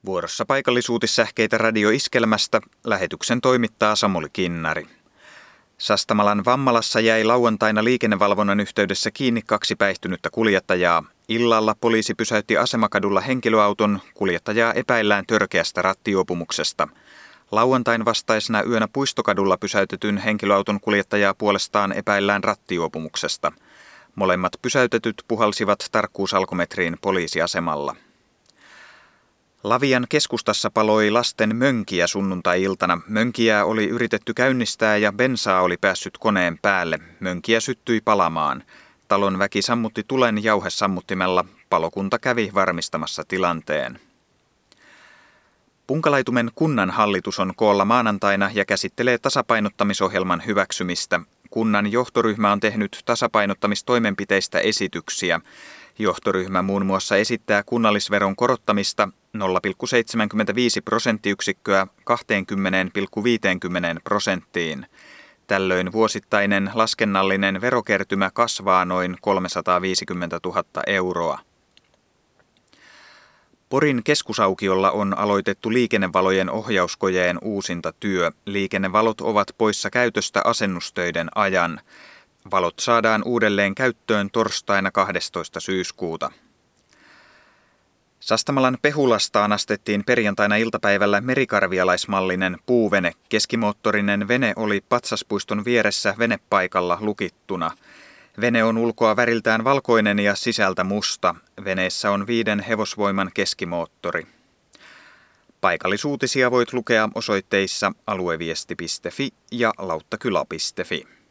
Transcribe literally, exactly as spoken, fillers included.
Vuorossa paikallisuutissähkeitä Radio Iskelmästä. Lähetyksen toimittaa Samuli Kinnari. Sastamalan Vammalassa jäi lauantaina liikennevalvonnan yhteydessä kiinni kaksi päihtynyttä kuljettajaa. Illalla poliisi pysäytti asemakadulla henkilöauton. Kuljettajaa epäillään törkeästä rattijuopumuksesta. Lauantain vastaisena yönä Puistokadulla pysäytetyn henkilöauton kuljettajaa puolestaan epäillään rattijuopumuksesta. Molemmat pysäytetyt puhalsivat tarkkuusalkometriin poliisiasemalla. Lavian keskustassa paloi lasten mönkiä sunnuntai-iltana. Mönkiää oli yritetty käynnistää ja bensaa oli päässyt koneen päälle. Mönkiä syttyi palamaan. Talon väki sammutti tulen jauhesammuttimella. Palokunta kävi varmistamassa tilanteen. Punkalaitumen kunnanhallitus on koolla maanantaina ja käsittelee tasapainottamisohjelman hyväksymistä. Kunnan johtoryhmä on tehnyt tasapainottamistoimenpiteistä esityksiä. Johtoryhmä muun muassa esittää kunnallisveron korottamista nolla pilkku seitsemänkymmentäviisi prosenttiyksikköä kaksikymmentä pilkku viisikymmentä prosenttiin. Tällöin vuosittainen laskennallinen verokertymä kasvaa noin kolmesataaviisikymmentätuhatta euroa. Porin keskusaukiolla on aloitettu liikennevalojen ohjauskojeen uusintatyö. Liikennevalot ovat poissa käytöstä asennustöiden ajan. Valot saadaan uudelleen käyttöön torstaina kahdestoista syyskuuta. Sastamalan Pehulasta anastettiin perjantaina iltapäivällä merikarvialaismallinen puuvene. Keskimoottorinen vene oli patsaspuiston vieressä venepaikalla lukittuna. Vene on ulkoa väriltään valkoinen ja sisältä musta. Veneessä on viiden hevosvoiman keskimoottori. Paikallisuutisia voit lukea osoitteissa alueviesti piste fi ja lauttakyla piste fi.